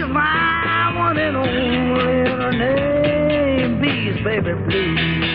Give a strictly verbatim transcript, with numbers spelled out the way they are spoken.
my one and only, her name Beast Baby Blue.